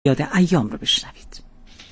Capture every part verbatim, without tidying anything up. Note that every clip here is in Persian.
یاد ایام رو بشنوید.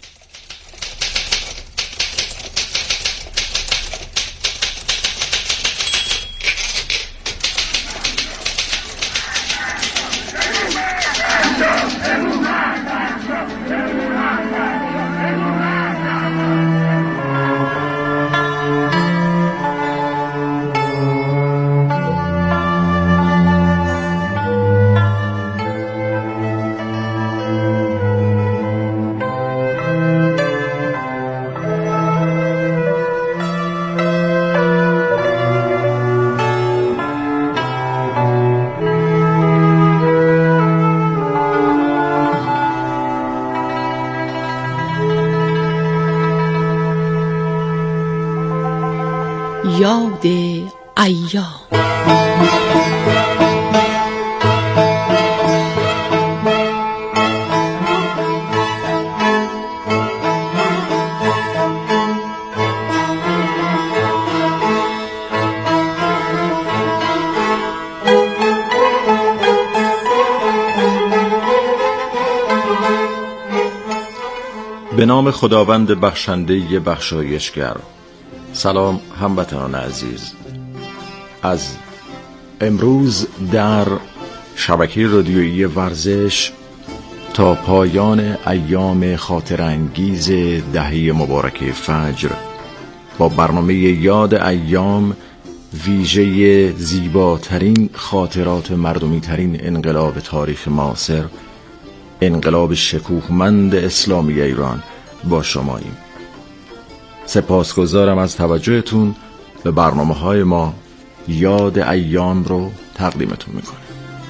یاد ایام. به نام خداوند بخشنده بخشایشگر. سلام هموطنان عزیز. از امروز در شبکه رادیویی ورزش تا پایان ایام خاطرانگیز دهه مبارکه فجر با برنامه یاد ایام، ویژه زیباترین خاطرات مردمی ترین انقلاب تاریخ معاصر، انقلاب شکوهمند اسلامی ایران با شماییم. سپاسگزارم از توجهتون به برنامه‌های ما. یاد ایام رو تقدیمتون میکنم.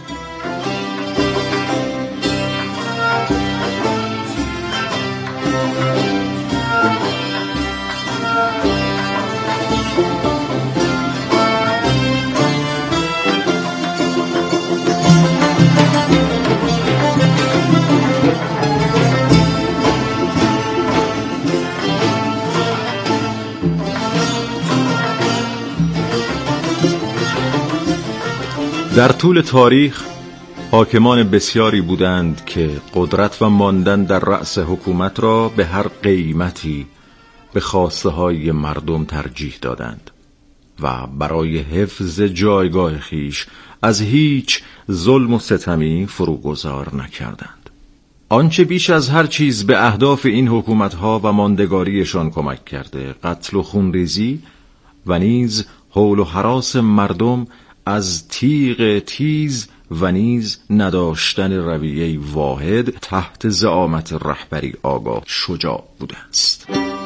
در طول تاریخ حاکمان بسیاری بودند که قدرت و ماندن در رأس حکومت را به هر قیمتی به خواسته های مردم ترجیح دادند و برای حفظ جایگاه خیش از هیچ ظلم و ستمی فروگذار نکردند. آنچه بیش از هر چیز به اهداف این حکومتها و ماندگاریشان کمک کرده، قتل و خونریزی و نیز هول و هراس مردم از تیغ تیز و نیز نداشتن رویه واحد تحت زعامت رهبری آگاه شجاع بوده است.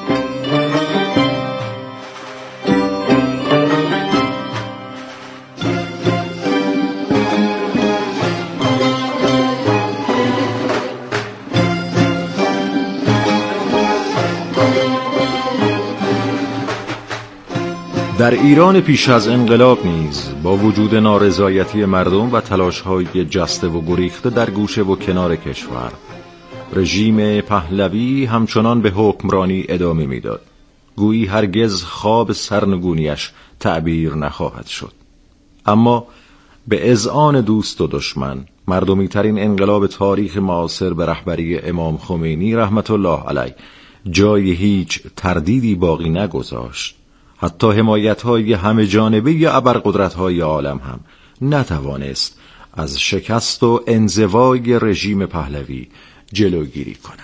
در ایران پیش از انقلاب نیز با وجود نارضایتی مردم و تلاش‌های جسته و گریخته در گوشه و کنار کشور، رژیم پهلوی همچنان به حکمرانی ادامه می‌داد. گویی هرگز خواب سرنگونیش تعبیر نخواهد شد. اما به اذعان دوست و دشمن، مردمی ترین انقلاب تاریخ معاصر به رهبری امام خمینی رحمت الله علیه جای هیچ تردیدی باقی نگذاشت. حتی حمایت‌های همه جانبه ابرقدرت‌های عالم هم نتوانست از شکست و انزوای رژیم پهلوی جلوگیری کند.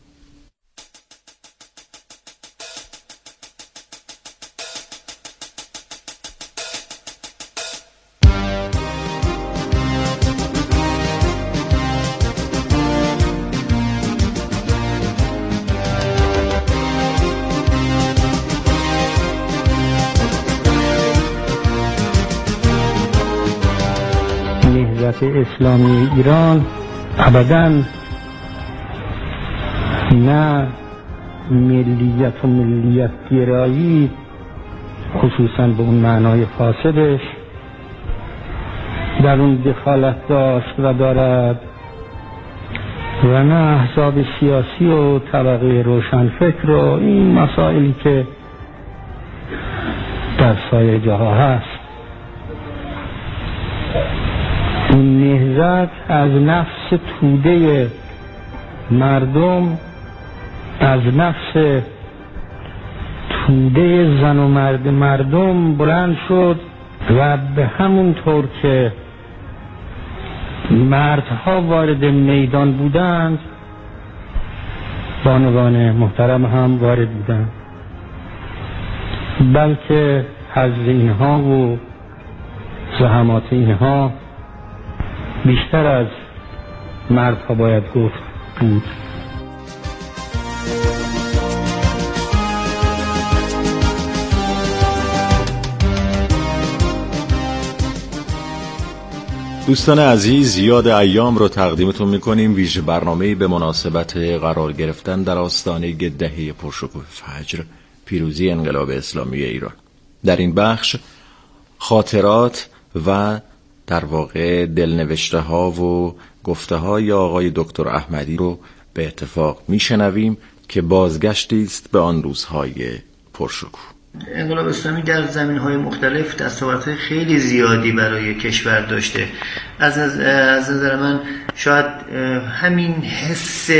اسلامی ایران ابداً نه ملیت و ملیت گرایی، خصوصاً به اون معنای فاسدش، در اون دخالت داشت و دارد و نه احزاب سیاسی و طبقه روشنفکر و این مسائلی که در سایر جاها هست. این نهضت از نفس توده مردم از نفس توده زن و مرد مردم بلند شد و به همون طور که مردها وارد میدان بودند بانوان محترم هم وارد بودند، بلکه حظ اینها و زحمات اینها بیشتر از مردها باید گفت بود. دوستان عزیز، یاد ایام رو تقدیمتون میکنیم، ویژه برنامه‌ای به مناسبت قرار گرفتن در آستانه دهه پرشکوه فجر پیروزی انقلاب اسلامی ایران. در این بخش خاطرات و در واقع دلنوشته ها و گفته های آقای دکتر احمدی رو به اتفاق میشنویم که بازگشتی است به آن روزهای پرشکوه. انقلاب اسلامی در زمین‌های مختلف دستاوردهای خیلی زیادی برای کشور داشته. از از نظر من شاید همین حس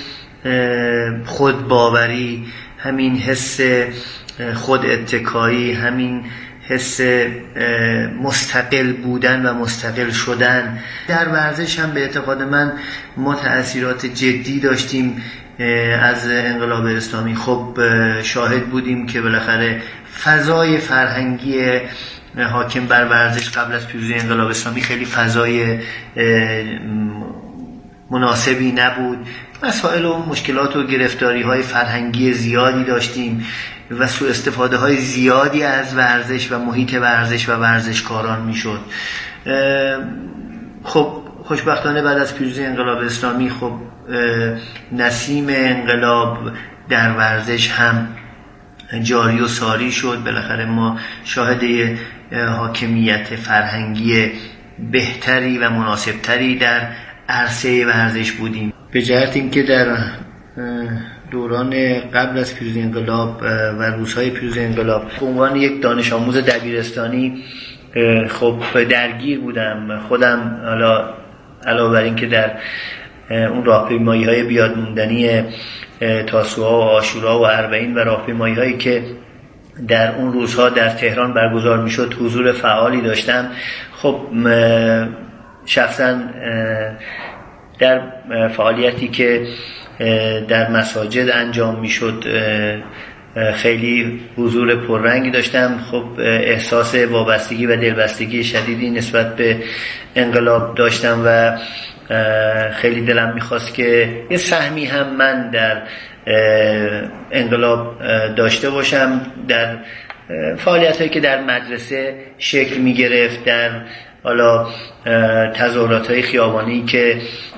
خودباوری، همین حس خود اتکایی، همین حس مستقل بودن و مستقل شدن در ورزش هم به اعتقاد من ما تأثیرات جدی داشتیم از انقلاب اسلامی. خب شاهد بودیم که بالاخره فضای فرهنگی حاکم بر ورزش قبل از پیروزی انقلاب اسلامی خیلی فضای مناسبی نبود. مسائل و مشکلات و گرفتاری های فرهنگی زیادی داشتیم و سوء استفاده های زیادی از ورزش و محیط ورزش و ورزشکاران میشد. خب خوشبختانه بعد از پیروزی انقلاب اسلامی خب نسیم انقلاب در ورزش هم جاری و ساری شد. بالاخره ما شاهد حاکمیت فرهنگی بهتری و مناسبتری در عرصه ورزش بودیم، به جهت اینکه در دوران قبل از پیروزی انقلاب و روزهای پیروزی انقلاب به عنوان یک دانش آموز دبیرستانی خب درگیر بودم. خودم حالا علاوه بر این که در اون راهپیمایی های بیاد موندنی تاسوعا و عاشورا و اربعین و راهپیمایی هایی که در اون روزها در تهران برگزار میشد حضور فعالی داشتم. خب شخصا در فعالیتی که در مساجد انجام میشد خیلی حضور پررنگی داشتم. خب احساس وابستگی و دلبستگی شدیدی نسبت به انقلاب داشتم و خیلی دلم میخواست که یه سهمی هم من در انقلاب داشته باشم، در فعالیت هایی که در مدرسه شکل میگرفت، در حالا تظاهرات های خیابانی که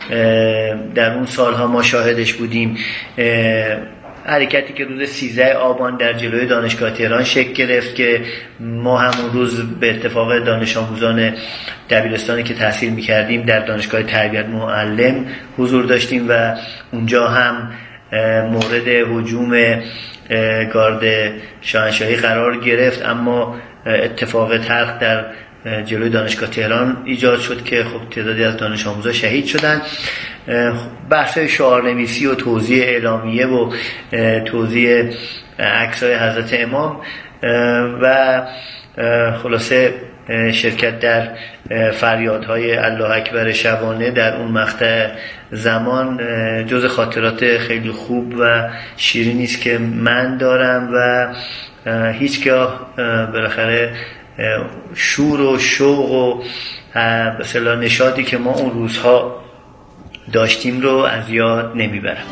در اون سالها ما شاهدش بودیم، حرکتی که روز سیزده آبان در جلوی دانشگاه تهران شکل گرفت که ما همون روز به اتفاق دانش آموزان دبیرستانی که تحصیل میکردیم در دانشگاه تربیت معلم حضور داشتیم و اونجا هم مورد هجوم گارد شاهنشاهی قرار گرفت، اما اتفاق تلخ در جلوی دانشگاه تهران ایجاد شد که خب تعدادی از دانش آموزا شهید شدن. بحث شعارنویسی و توزیع اعلامیه و توزیع عکس‌های حضرت امام و خلاصه شرکت در فریادهای الله اکبر شبانه در اون مقطع زمان جز خاطرات خیلی خوب و شیرینی است که من دارم و هیچگاه بالاخره شور و شوق و به اصطلاح نشاطی که ما اون روزها داشتیم رو از یاد نمیبرم.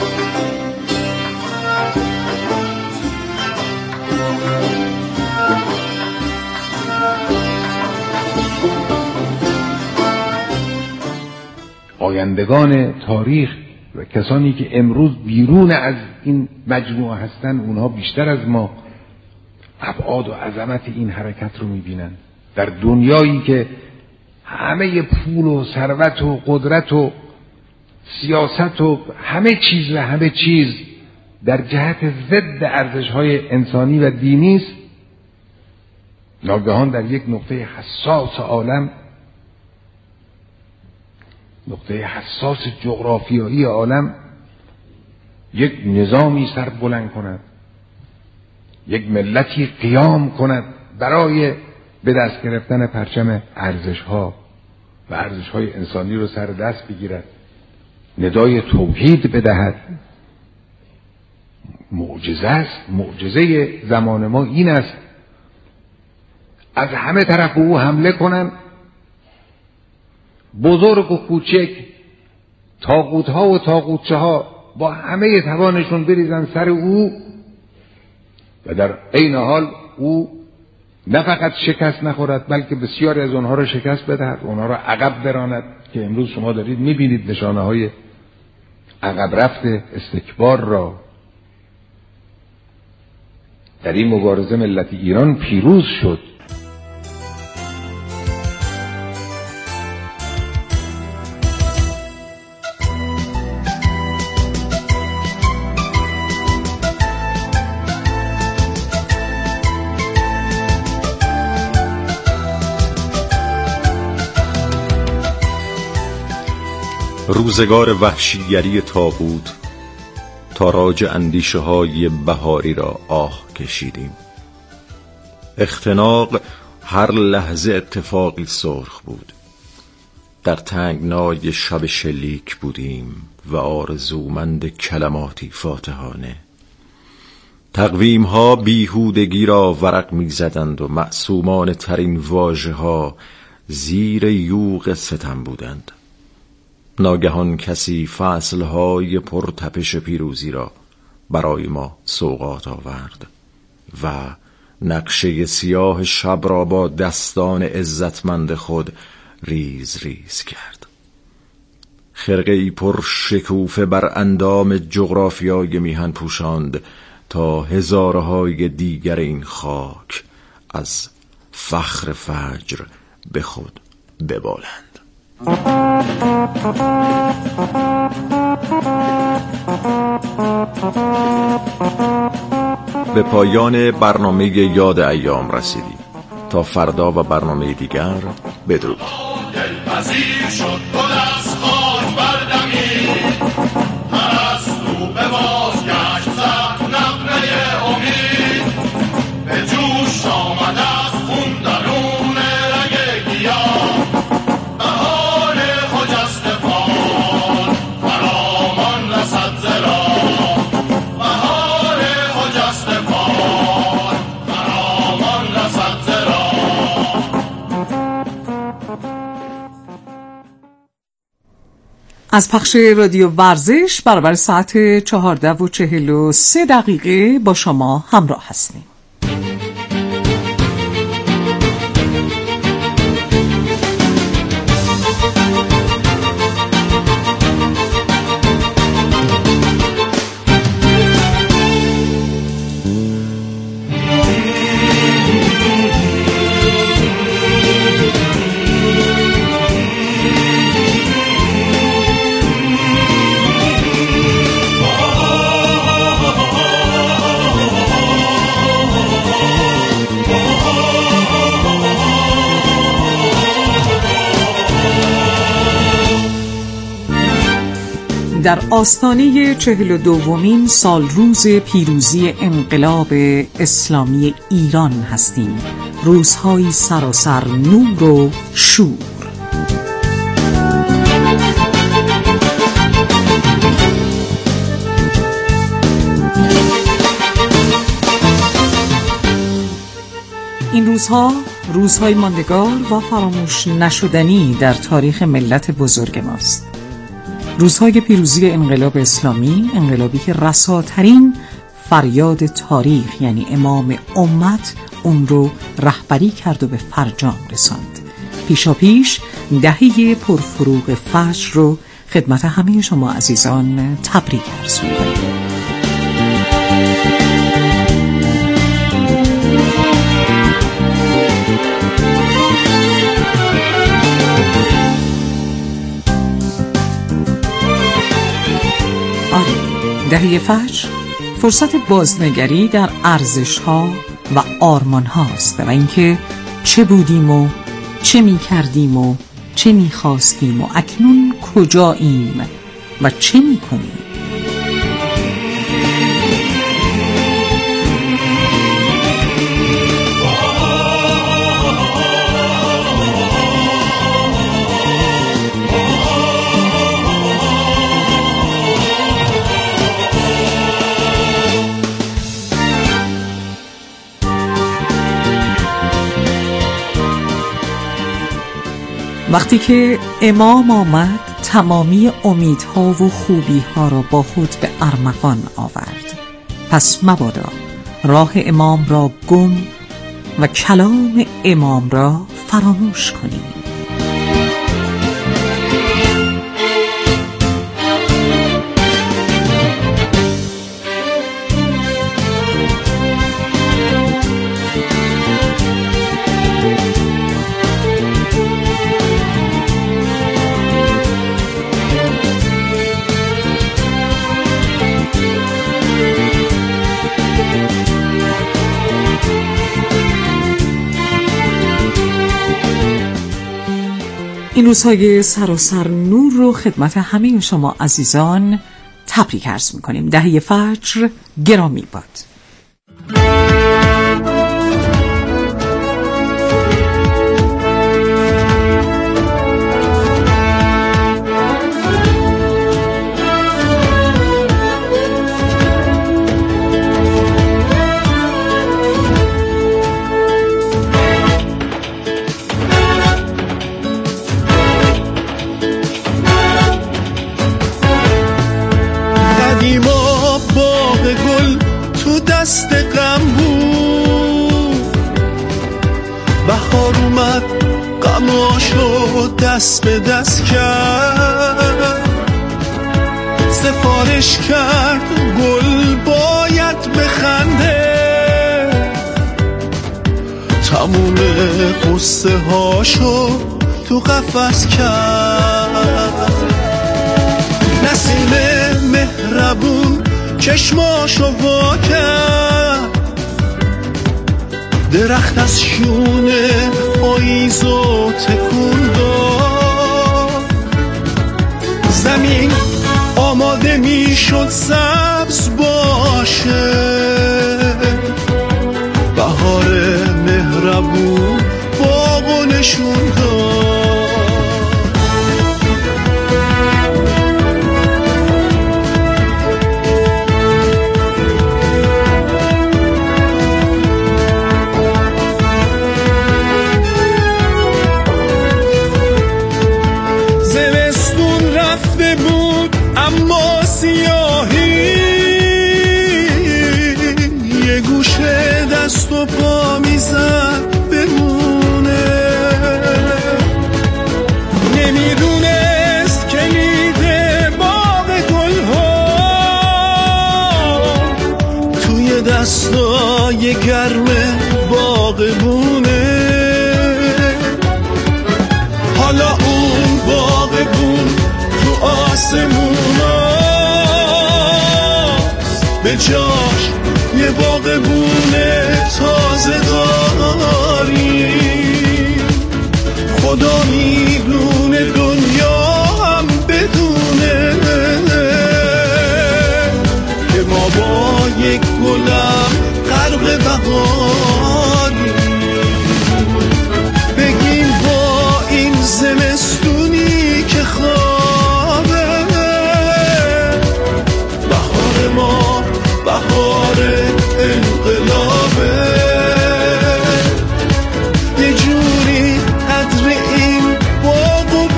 آیندگان تاریخ و کسانی که امروز بیرون از این مجموعه هستن، اونها بیشتر از ما ابعاد و عظمت این حرکت رو میبینن. در دنیایی که همه پول و ثروت و قدرت و سیاست و همه چیز و همه چیز در جهت ضد ارزش‌های انسانی و دینی است، ناگهان در یک نقطه حساس عالم، نقطه حساس جغرافیایی عالم، یک نظامی سر بلند کند، یک ملتی قیام کند برای به دست گرفتن پرچم ارزش‌ها و ارزش‌های انسانی رو سر دست بگیرد، ندای توحید بدهد. معجزه است. معجزه زمان ما این است از همه طرف به او حمله کنن، بزرگ و کوچک، طاغوت‌ها و طاغوتچه‌ها با همه توانشون بریزن سر او و در عین حال او نه فقط شکست نخورد بلکه بسیاری از اونها را شکست بدهد، اونها را عقب براند که امروز شما دارید میبینید نشانه های عقب رفت استکبار را. در این مبارزه ملت ایران پیروز شد. روزگار وحشیگری طاغوت، تاراج اندیشه های بهاری را آه کشیدیم. اختناق هر لحظه اتفاقی سرخ بود. در تنگنای شب شلیک بودیم و آرزومند کلماتی فاتحانه. تقویم ها بیهودگی را ورق می زدند و معصومان ترین واژه ها زیر یوغ ستم بودند. ناگهان کسی فصلهای پرتپش پیروزی را برای ما سوغات آورد و نقشه سیاه شب را با دستان عزتمند خود ریز ریز کرد. خرقه‌ای پر شکوفه بر اندام جغرافیای میهن پوشاند تا هزارهای دیگر این خاک از فخر فجر به خود ببالند. به پایان برنامه یاد ایام رسیدیم. تا فردا و برنامه دیگر، بدرود. دلپذیر شد گل از خاک بردمید، پرستو به بازگشت زد نغمه امید، به جوش آمد از خون درون رگ گیاه، بهار خجسته فال فرامان رسد ز راه، بهار خجسته فال فرامان رسد ز راه. از پخش رادیو ورزش برابر ساعت چهارده و چهل و سه دقیقه با شما همراه هستیم. در آستانه چهل و دومین سال روز پیروزی انقلاب اسلامی ایران هستیم. روزهای سراسر نور و شور. این روزها روزهای ماندگار و فراموش نشدنی در تاریخ ملت بزرگ ماست. روزهای پیروزی انقلاب اسلامی، انقلابی که رساترین فریاد تاریخ یعنی امام امت اون رو رهبری کرد و به فرجام رساند. پیشا پیش دهه پرفروغ فجر رو خدمت همه شما عزیزان تبریک عرض می‌کنیم. دهه فجر فرصت بازنگری در ارزش‌ها و آرمان‌هاست و اینکه چه بودیم و چه می‌کردیم و چه می‌خواستیم و اکنون کجاییم و چه می‌کنیم. وقتی که امام آمد تمامی امیدها و خوبیها را با خود به ارمغان آورد. پس مبادا راه امام را گم و کلام امام را فراموش کنیم. این روزهای سراسر نور رو خدمت همه شما عزیزان تبریک عرض می‌کنیم. دهه فجر گرامی باد. دست غم بود، بهار اومد غماشو دست به دست کرد، سفارش کرد گل باید بخنده، تموم قصه هاشو تو قفس کرد. نسیم مهربون چشماشو وا کرد، درخت از شونه پاییزو تکون داد، زمین آماده می شد سبز باشه، بهار مهربون باغو نشون داد. اما سیاهی یه گوشه دست و پا میزد بمونه، نمیدونست کلید باغ گلها توی دستای گرم باغبونه. حالا اون باغبون تو آسمون به جاش یه باغبونه تازه داری، خدا میدونه دنیا هم بدونه که ما با یک گلم غرق بهاری، بگیم با این زمستونی که خوابه، بهار ما بهار انقلابه، یه جوری قدر این باغو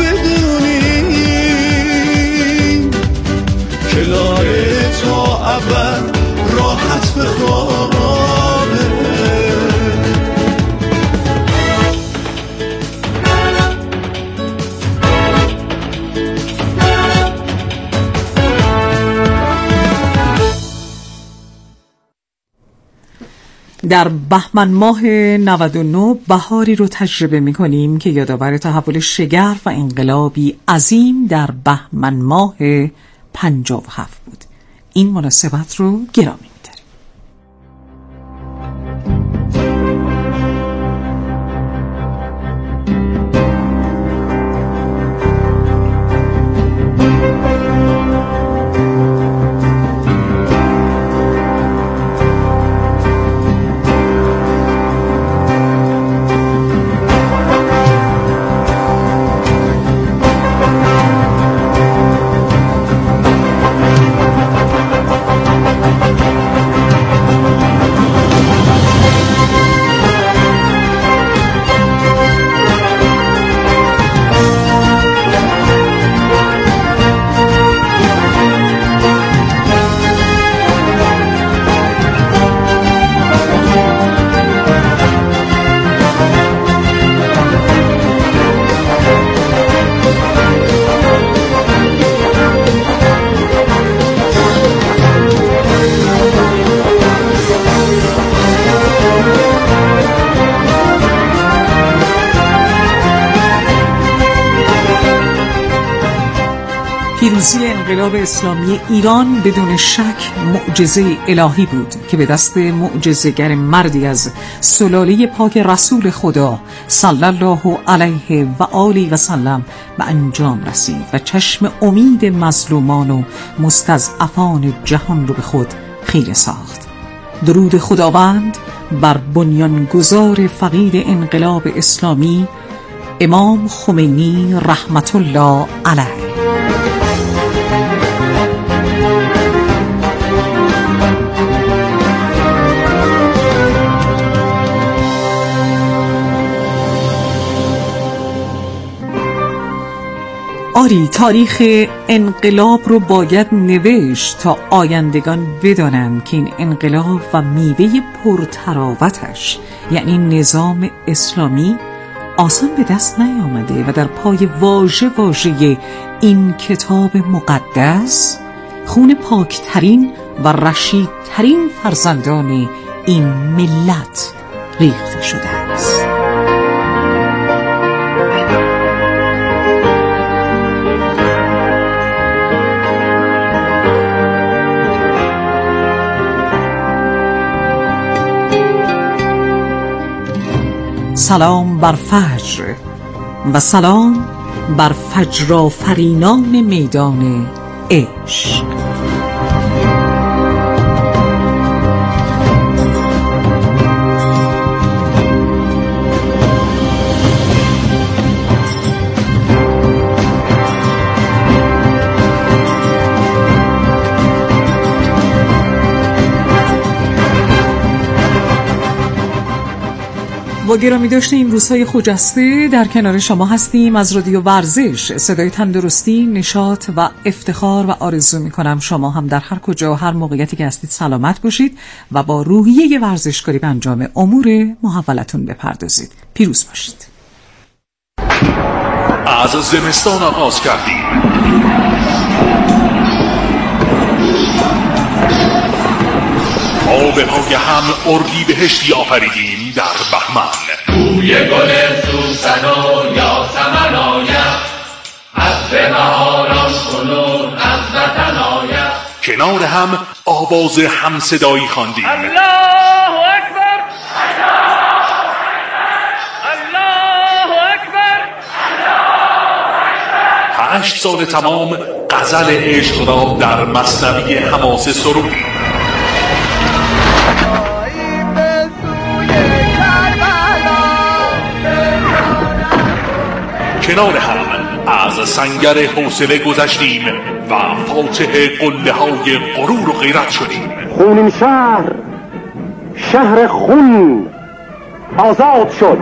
بدونیم که لاره تا ابد راحت بخوابه. در بهمن ماه نود و نه بهاری رو تجربه می کنیم که یادآور تحول شگرف و انقلابی عظیم در بهمن ماه پنجاه و هفت بود. این مناسبت رو گرامی می داریم. پیروزی انقلاب اسلامی ایران بدون شک معجزه الهی بود که به دست معجزه‌گر مردی از سلاله پاک رسول خدا صلی الله علیه و آله و سلم به انجام رسید و چشم امید مظلومان و مستضعفان جهان رو به خود خیره ساخت. درود خداوند بر بنیانگذار فقید انقلاب اسلامی امام خمینی رحمت الله علیه. آری، تاریخ انقلاب رو باید نوشت تا آیندگان بدانند که این انقلاب و میوه پرتراوتش یعنی نظام اسلامی آسان به دست نیامده و در پای واژه واژه این کتاب مقدس خون پاکترین و رشیدترین فرزندان این ملت ریخته شده است. سلام بر فجر و سلام بر فجرآفرینان میدان عشق. با گرامی داشته این روزهای خجسته در کنار شما هستیم از رادیو ورزش، صدای تندرستی، نشاط و افتخار، و آرزو میکنم شما هم در هر کجا و هر موقعیتی که هستید سلامت باشید و با روحیه ورزشکاری به انجام امور محولتون بپردازید. پیروز باشید. از زمستان آغاز کردیم، آب پای هم اردیبهشتی آفریدیم در بهمن. بوی گل سوسن و یاسمن آید، از بهاران کنون از وطن آید. کنار هم آواز همصدایی خواندیم. الله اکبر، الله اکبر. هشت سال تمام غزل عشق را در مثنوی حماسه سرودیم. کنار هم از سنگر حوصله گذشتیم و فاتح قله های غرور و غیرت شدیم. خونین شهر، شهر خون آزاد شد.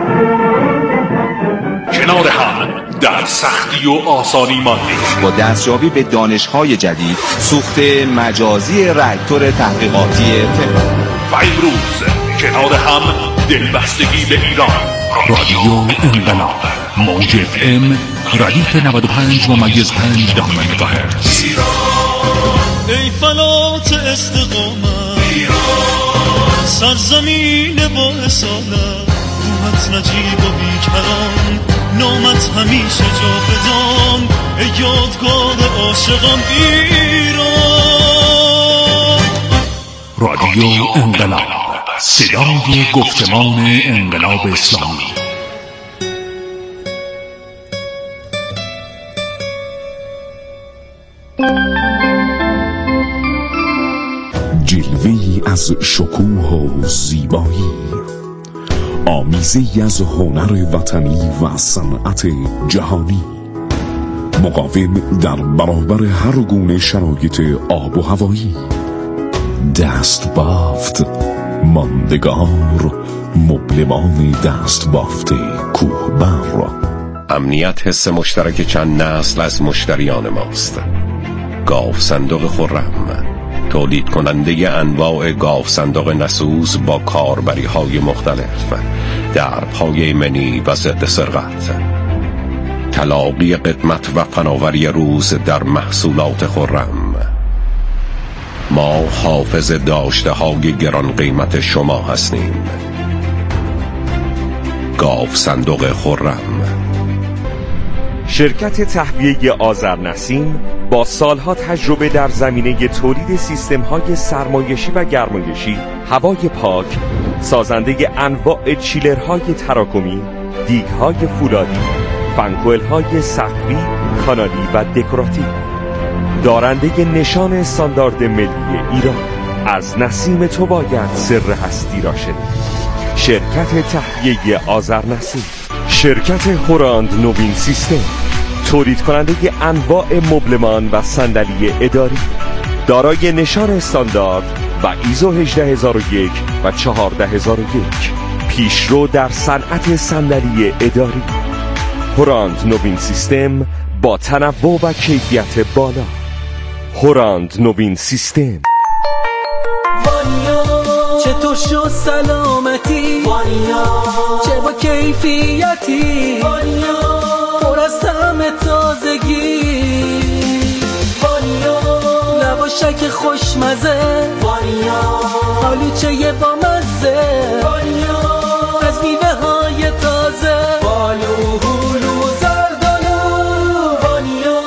کنار هم در سختی و آسانی ماندیم. با دستیابی به دانش‌های جدید، سوخت مجازی راکتور تحقیقاتی تهران و امروز کنار هم دلبستگی به ایران. رادیو انقلاب، موج اف ام ردیف نود و پنج و ممیز پنج دهم مگاهرتز. ای فلات استقامت، سرزمین با اصالت، روحت نجیب و بیکران، نامت همیشه جاودان، ای یادگار عاشقان ایران. رادیو انقلاب، صدای گفتمان انقلاب اسلامی. جلوه‌ای از شکوه و زیبایی، آمیزه‌ای از هنر وطنی و صنعت جهانی، مقاوم در برابر هر گونه شرایط آب و هوایی، دست بافت ماندگار، مبلمان دست بافت کوهبر. امنیت حس مشترک چند نسل از مشتریان ماست. گاو صندوق خرم، تولید کننده انواع گاو صندوق نسوز با کاربری های مختلف، در پایه منی و ضد سرقت. تلاقی قدمت و فناوری روز در محصولات خرم. ما حافظ داشته های گران قیمت شما هستیم. گاو صندوق خرم، شرکت تهویه آذرنسیم با سالها تجربه در زمینه تولید سیستم‌های سرمایشی و گرمایشی، هوای پاک، سازنده انواع چیلرهای تراکمی، دیگ‌های فولادی، فنکوئل‌های سقفی، کانالی و دکوراتیو، دارنده نشان استاندارد ملی ایران. از نسیم تو باید سر هستی را شنید. شرکت تهویه آذرنسیم، شرکت هوراند نوین سیستم، تولید کننده انواع مبلمان و صندلی اداری، دارای نشان استاندارد و ایزو هجده هزار و یک و چهارده هزار و یک، پیشرو در صنعت صندلی اداری. هوراند نوین سیستم با تنوع و کیفیت بالا. هوراند نوین سیستم. وانیا چطور شو سلامتی، وانیا چه با کیفیتی، وانیا پر از طعم تازگی، وانیا لواشک خوشمزه، وانیا آلوچه با مزه، وانیا از میوه های تازه، بالو هلو زردالو، وانیا.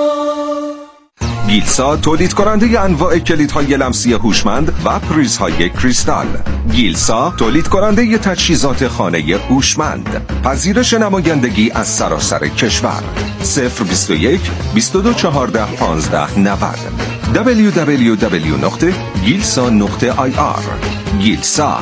گیلسا تولید کننده انواع کلیدهای لمسی هوشمند و پریزهای کریستال. گیلسا تولید کننده تجهیزات خانه هوشمند. پذیرش نمایندگی از سراسر کشور. صفر بیست و یک بیست و دو چهارده پانزده نود. دبلیو دبلیو دبلیو نقطه گیلسا نقطه آی آر. گیلسا.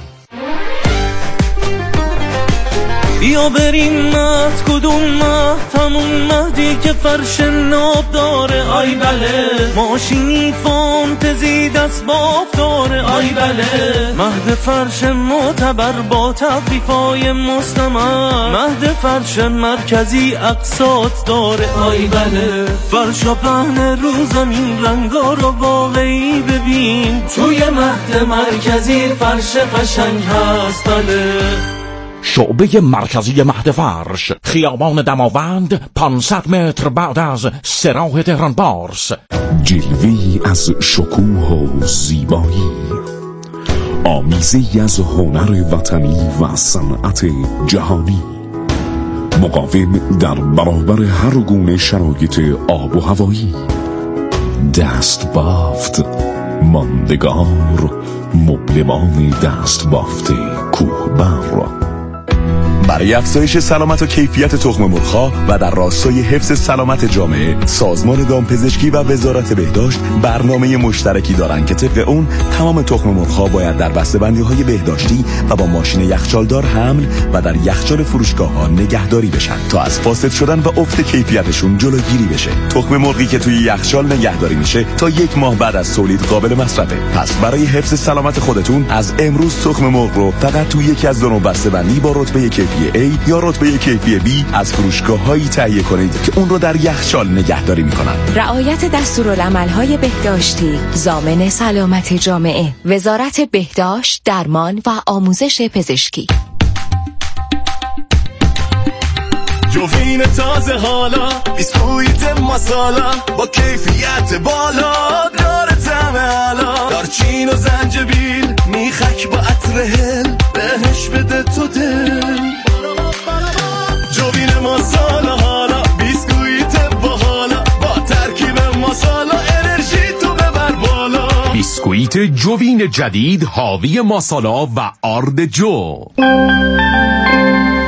بیا بریم مهد، کدوم مهد؟ همون مهدی که فرش ناب داره، آی بله. ماشینی فانتزی دست باف داره، آی بله. مهد فرش معتبر با تخفیفای مستمر، مهد فرش مرکزی اقساط داره، آی بله. فرش و پهن رو زمین، رنگا رو واقعی ببین، توی مهد مرکزی فرش قشنگ هست، بله. شعبه مرکزی مهد فرش، خیابان دماوند، پانصد متر بعد از سراح تهران بارس. جلوه‌ای از شکوه و زیبایی، آمیزی از هنر وطنی و صنعت جهانی، مقاوم در برابر هر گونه شرایط آب و هوایی، دست بافت، ماندگار، مبلمان دست بافت کوهبر. برای افزایش سلامت و کیفیت تخم مرغ‌ها و در راستای حفظ سلامت جامعه، سازمان دامپزشکی و وزارت بهداشت برنامه مشترکی دارند که طبق اون تمام تخم مرغ‌ها باید در بسته‌بندی‌های بهداشتی و با ماشین یخچالدار حمل و در یخچال فروشگاه‌ها نگهداری بشن تا از فاسد شدن و افت کیفیتشون جلوگیری بشه. تخم مرغی که توی یخچال نگهداری میشه تا یک ماه بعد از تولید قابل مصرفه. پس برای حفظ سلامت خودتون از امروز تخم مرغ رو فقط توی یکی از دو نوع بسته‌بندی با رتبه کیفی A یا رتبه کیفی B از فروشگاه‌هایی تهیه کنید که اون رو در یخچال نگهداری می‌کنن. رعایت دستورالعمل‌های بهداشتی ضامن سلامت جامعه. وزارت بهداشت، درمان و آموزش پزشکی. جوین تازه حالا، بیسکویت مسالا با کیفیت بالا، داره طعم علا، دارچین و زنجبیل، میخک با عطر هل، بهش بده تو دل. جوین مسالا حالا، بیسکویت با حالا، با ترکیب مسالا، انرژی تو ببر بالا. بیسکویت جوین جدید حاوی ماسالا و آرد جو.